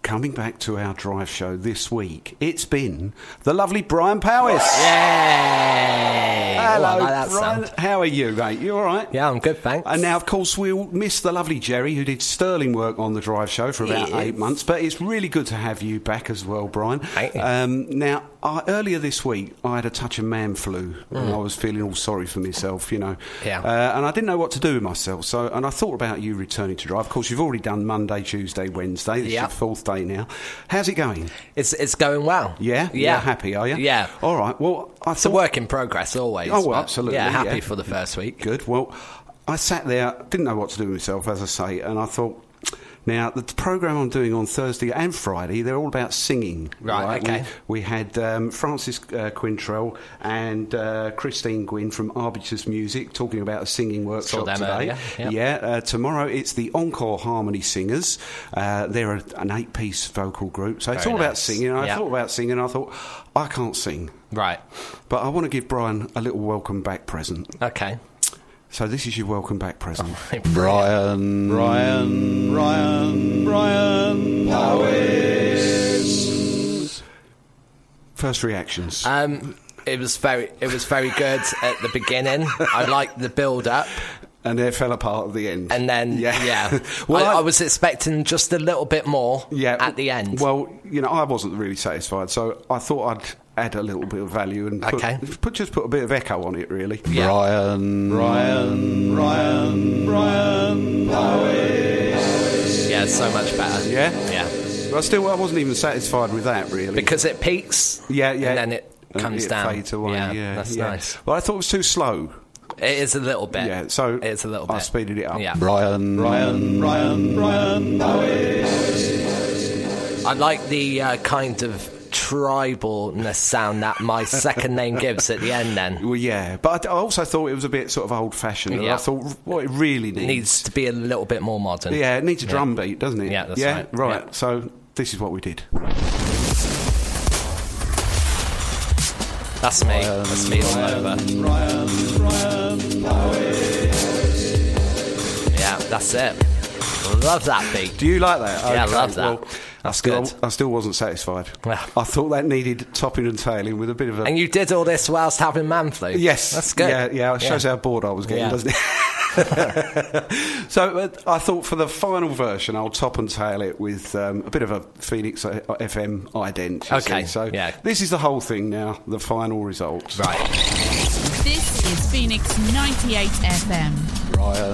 coming back to our drive show this week, it's been the lovely Brian Powis. Yay! Hello, I like that Brian. sound. How are you, mate? You all right? Yeah, I'm good, thanks. And now, of course, we'll miss the lovely Jerry, who did sterling work on the drive show for about 8 months. But it's really good to have you back as well, Brian. Thank you. Now, earlier this week, I had a touch of man flu, and I was feeling all sorry for myself, you know. Yeah. And I didn't know what to do with myself. And I thought about you returning to drive. Of course, you've already done Monday, Tuesday, Wednesday. This is your fourth day now. How's it going? It's going well. Yeah? Yeah. You're happy, are you? Yeah. All right. Well, It's a work in progress always. Oh, well, but absolutely. Yeah, happy for the first week. Good. Well, I sat there, didn't know what to do with myself, as I say, and I thought, now, the programme I'm doing on Thursday and Friday, they're all about singing. Right, okay. We had Francis Quintrell and Christine Gwynn from Arbitrus Music talking about a singing workshop today. Earlier, yeah. Tomorrow it's the Encore Harmony Singers. They're an 8-piece vocal group, so it's all about singing. I thought about singing, and I thought, I can't sing. Right. But I want to give Brian a little welcome back present. Okay. So this is your welcome back present. Brian Powis. First reactions. It was very good at the beginning. I liked the build up. And it fell apart at the end. And then, Well, I was expecting just a little bit more at the end. Well, you know, I wasn't really satisfied, so I thought I'd add a little bit of value and put a bit of echo on it, really. Yeah. Brian Powis. Yeah, so much better. Yeah? Yeah. But I wasn't even satisfied with that, really. Because it peaks. Yeah. And then it comes down. Fades away. Yeah, that's nice. Well, I thought it was too slow. It is a little bit. Yeah, so it's a little bit. I speeded it up. Yeah. Brian Powis. I like the kind of tribalness sound that my second name gives at the end then. Well, yeah, but I also thought it was a bit sort of old-fashioned. Yeah. I thought what it really needs to be a little bit more modern. Yeah, it needs a drum beat, doesn't it? Yeah, that's right. Right. Yeah. So this is what we did. That's me. That's me all over. Yeah, that's it. Love that beat. Do you like that? Yeah, okay. I love that. Well, that's good. I still wasn't satisfied. Well. I thought that needed topping and tailing with a bit of a... And you did all this whilst having man flu? Yes. That's good. Yeah, it shows how bored I was getting, doesn't it? So I thought for the final version, I'll top and tail it with a bit of a Phoenix FM ident. Okay. So this is the whole thing now, the final results. Right. This is Phoenix 98 FM. Brian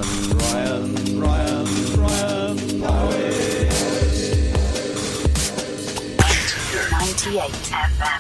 Powis. 98 FM.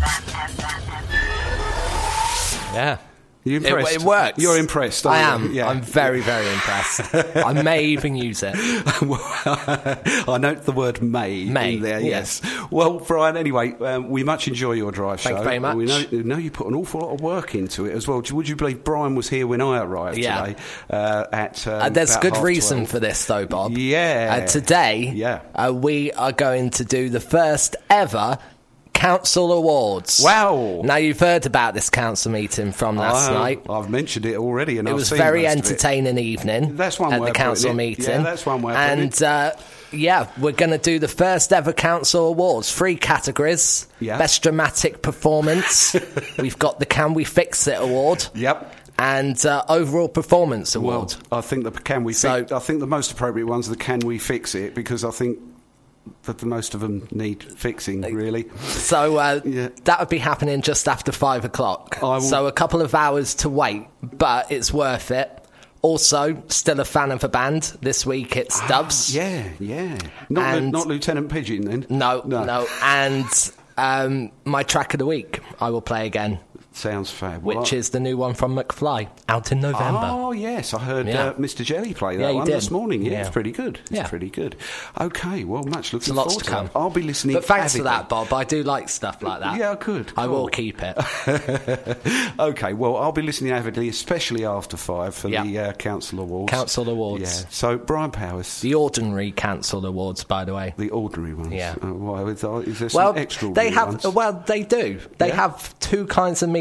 Yeah. You impressed? It works. You're impressed, aren't I am. you? Yeah. I'm very, very impressed. I may even use it. I note the word may in there, yes. Well, Brian, anyway, we much enjoy your drive show. Thank you very much. We know you put an awful lot of work into it as well. Would you believe Brian was here when I arrived today? There's good reason for this, though, Bob. Yeah. Today, we are going to do the first ever Council Awards. Wow. Now, you've heard about this council meeting from last night. I've mentioned it already. And it was a very entertaining evening. That's one at way the council meeting. Yeah, that's one way of putting it. And, we're going to do the first ever council awards. 3 categories. Yeah. Best dramatic performance. We've got the Can We Fix It award. Yep. And overall performance award. Well, I think the I think the most appropriate ones are the Can We Fix It, because I think that the most of them need fixing, really. So that would be happening just after 5 o'clock. So a couple of hours to wait, but it's worth it. Also, still a fan of a band. This week it's Dubs. Yeah. Not Lieutenant Pigeon, then? No. And my track of the week, I will play again. Sounds fab. Which is the new one from McFly, out in November. Oh, yes. I heard Mr. Jelly play that one this morning. Yeah, it's pretty good. It's pretty good. Okay, well, much looking forward to come. I'll be listening. But thanks for that, Bob. I do like stuff like that. Yeah, good. I will keep it. Okay, well, I'll be listening avidly, especially after 5 for the Council Awards. Council Awards. Yeah. So, Brian Powis. The ordinary Council Awards, by the way. The ordinary ones? Yeah. Is there some extraordinary ones? Well, they do. They have 2 kinds of media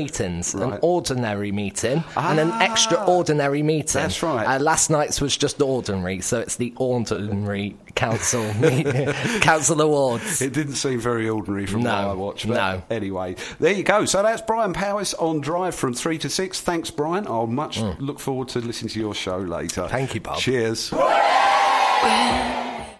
meetings. Right. An ordinary meeting and an extraordinary meeting. That's right. Last night's was just ordinary, so it's the ordinary council council awards. It didn't seem very ordinary from what I watched. But anyway, there you go. So that's Brian Powis on Drive from 3 to 6. Thanks, Brian. I'll much look forward to listening to your show later. Thank you, Bob. Cheers.